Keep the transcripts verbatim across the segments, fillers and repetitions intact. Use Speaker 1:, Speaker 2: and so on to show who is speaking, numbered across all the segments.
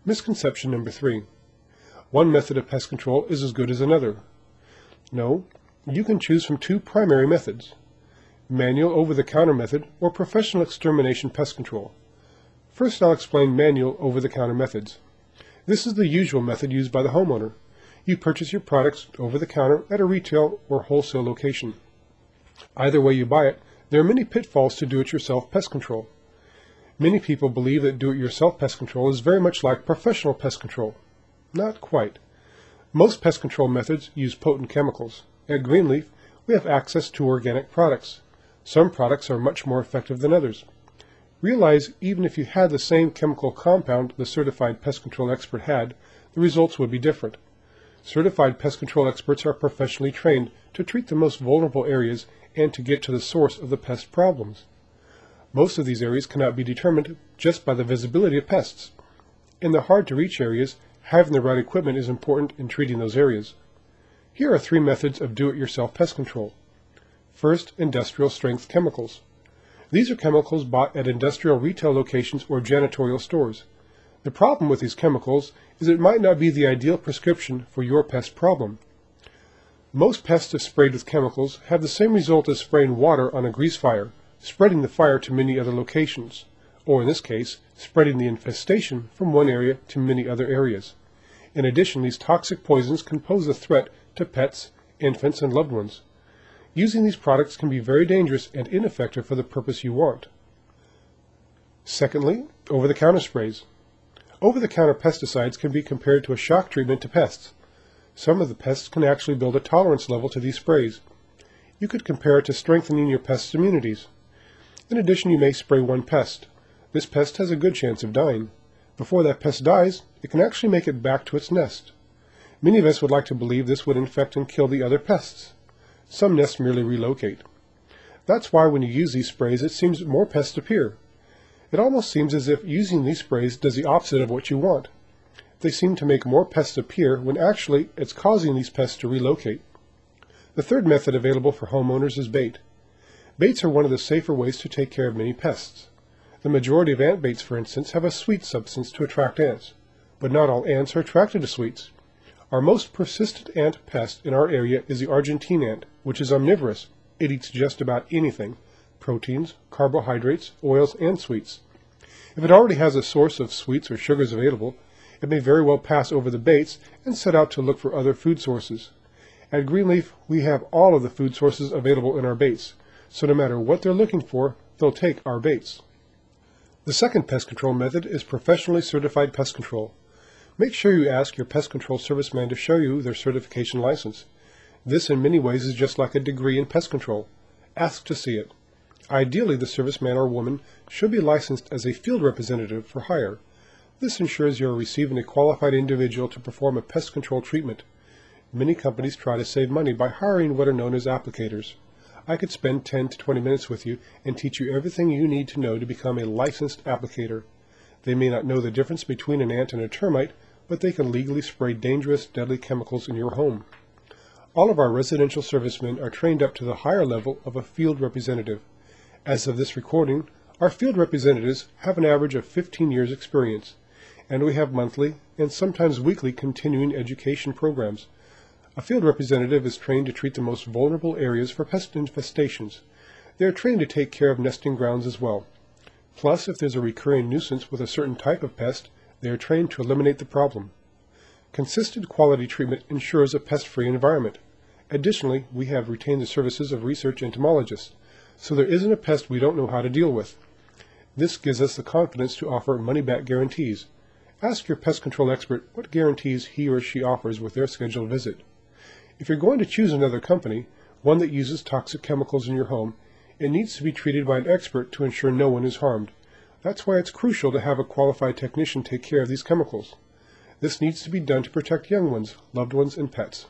Speaker 1: Misconception number three. One method of pest control is as good as another. No, you can choose from two primary methods: manual over-the-counter method or professional extermination pest control. First, I'll explain manual over-the-counter methods. This is the usual method used by the homeowner. You purchase your products over the counter at a retail or wholesale location. Either way you buy it, there are many pitfalls to do-it-yourself pest control. Many people believe that do-it-yourself pest control is very much like professional pest control. Not quite. Most pest control methods use potent chemicals. At Greenleaf, we have access to organic products. Some products are much more effective than others. Realize even if you had the same chemical compound the certified pest control expert had, the results would be different. Certified pest control experts are professionally trained to treat the most vulnerable areas and to get to the source of the pest problems. Most of these areas cannot be determined just by the visibility of pests. In the hard-to-reach areas, having the right equipment is important in treating those areas. Here are three methods of do-it-yourself pest control. First, industrial strength chemicals. These are chemicals bought at industrial retail locations or janitorial stores. The problem with these chemicals is it might not be the ideal prescription for your pest problem. Most pests sprayed with chemicals have the same result as spraying water on a grease fire, spreading the fire to many other locations, or in this case, spreading the infestation from one area to many other areas. In addition, these toxic poisons can pose a threat to pets, infants, and loved ones. Using these products can be very dangerous and ineffective for the purpose you want. Secondly, over-the-counter sprays. Over-the-counter pesticides can be compared to a shock treatment to pests. Some of the pests can actually build a tolerance level to these sprays. You could compare it to strengthening your pest's immunities. In addition, you may spray one pest. This pest has a good chance of dying. Before that pest dies, it can actually make it back to its nest. Many of us would like to believe this would infect and kill the other pests. Some nests merely relocate. That's why when you use these sprays, it seems more pests appear. It almost seems as if using these sprays does the opposite of what you want. They seem to make more pests appear when actually it's causing these pests to relocate. The third method available for homeowners is bait. Baits are one of the safer ways to take care of many pests. The majority of ant baits, for instance, have a sweet substance to attract ants, but not all ants are attracted to sweets. Our most persistent ant pest in our area is the Argentine ant, which is omnivorous. It eats just about anything: proteins, carbohydrates, oils, and sweets. If it already has a source of sweets or sugars available, it may very well pass over the baits and set out to look for other food sources. At Greenleaf, we have all of the food sources available in our baits, so no matter what they're looking for, they'll take our baits. The second pest control method is professionally certified pest control. Make sure you ask your pest control serviceman to show you their certification license. This in many ways is just like a degree in pest control. Ask to see it. Ideally, the serviceman or woman should be licensed as a field representative for hire. This ensures you are receiving a qualified individual to perform a pest control treatment. Many companies try to save money by hiring what are known as applicators. I could spend ten to twenty minutes with you and teach you everything you need to know to become a licensed applicator. They may not know the difference between an ant and a termite, but they can legally spray dangerous, deadly chemicals in your home. All of our residential servicemen are trained up to the higher level of a field representative. As of this recording, our field representatives have an average of fifteen years experience, and we have monthly and sometimes weekly continuing education programs. A field representative is trained to treat the most vulnerable areas for pest infestations. They are trained to take care of nesting grounds as well. Plus, if there's a recurring nuisance with a certain type of pest, they are trained to eliminate the problem. Consistent quality treatment ensures a pest-free environment. Additionally, we have retained the services of research entomologists, so there isn't a pest we don't know how to deal with. This gives us the confidence to offer money-back guarantees. Ask your pest control expert what guarantees he or she offers with their scheduled visit. If you're going to choose another company, one that uses toxic chemicals in your home, it needs to be treated by an expert to ensure no one is harmed. That's why it's crucial to have a qualified technician take care of these chemicals. This needs to be done to protect young ones, loved ones, and pets.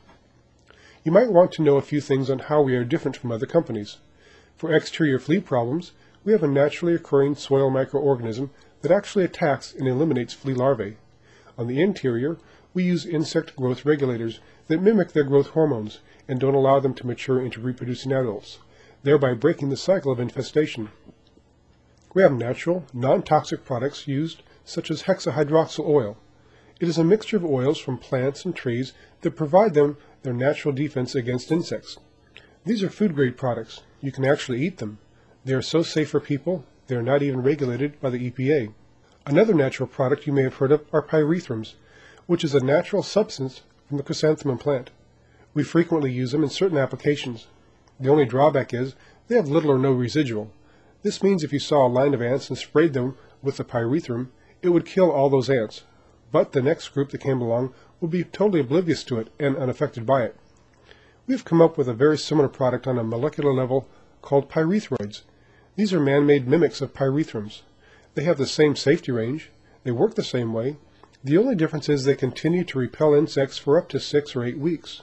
Speaker 1: You might want to know a few things on how we are different from other companies. For exterior flea problems, we have a naturally occurring soil microorganism that actually attacks and eliminates flea larvae. On the interior, we use insect growth regulators that mimic their growth hormones and don't allow them to mature into reproducing adults, thereby breaking the cycle of infestation. We have natural, non-toxic products used, such as hexahydroxyl oil. It is a mixture of oils from plants and trees that provide them their natural defense against insects. These are food-grade products. You can actually eat them. They are so safe for people, they are not even regulated by the E P A. Another natural product you may have heard of are pyrethrums, which is a natural substance from the chrysanthemum plant. We frequently use them in certain applications. The only drawback is they have little or no residual. This means if you saw a line of ants and sprayed them with the pyrethrum, it would kill all those ants. But the next group that came along would be totally oblivious to it and unaffected by it. We have come up with a very similar product on a molecular level called pyrethroids. These are man-made mimics of pyrethrums. They have the same safety range. They work the same way. The only difference is they continue to repel insects for up to six or eight weeks.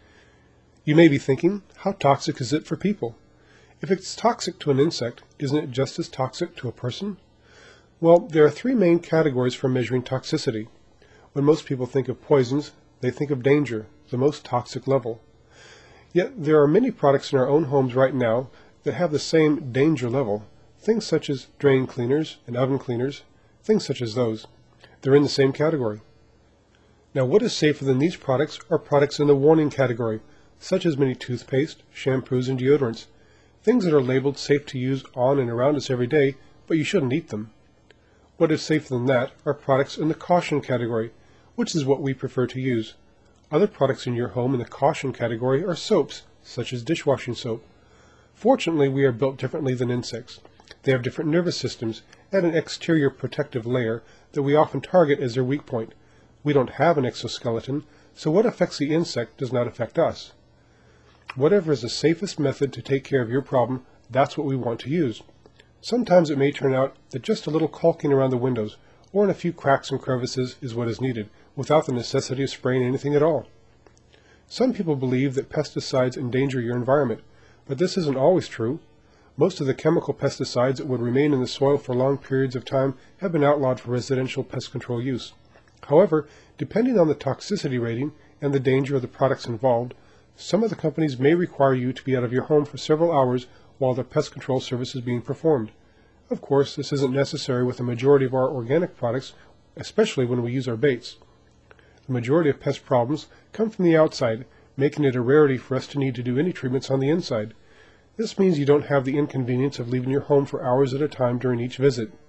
Speaker 1: You may be thinking, how toxic is it for people? If it's toxic to an insect, isn't it just as toxic to a person? Well, there are three main categories for measuring toxicity. When most people think of poisons, they think of danger, the most toxic level. Yet there are many products in our own homes right now that have the same danger level, things such as drain cleaners and oven cleaners, things such as those. They're in the same category. Now, what is safer than these products are products in the warning category, such as many toothpaste, shampoos, and deodorants, things that are labeled safe to use on and around us every day, but you shouldn't eat them. What is safer than that are products in the caution category, which is what we prefer to use. Other products in your home in the caution category are soaps, such as dishwashing soap. Fortunately, we are built differently than insects. They have different nervous systems and an exterior protective layer that we often target as their weak point. We don't have an exoskeleton, so what affects the insect does not affect us. Whatever is the safest method to take care of your problem, that's what we want to use. Sometimes it may turn out that just a little caulking around the windows or in a few cracks and crevices is what is needed, without the necessity of spraying anything at all. Some people believe that pesticides endanger your environment, but this isn't always true. Most of the chemical pesticides that would remain in the soil for long periods of time have been outlawed for residential pest control use. However, depending on the toxicity rating and the danger of the products involved, some of the companies may require you to be out of your home for several hours while the pest control service is being performed. Of course, this isn't necessary with the majority of our organic products, especially when we use our baits. The majority of pest problems come from the outside, making it a rarity for us to need to do any treatments on the inside. This means you don't have the inconvenience of leaving your home for hours at a time during each visit.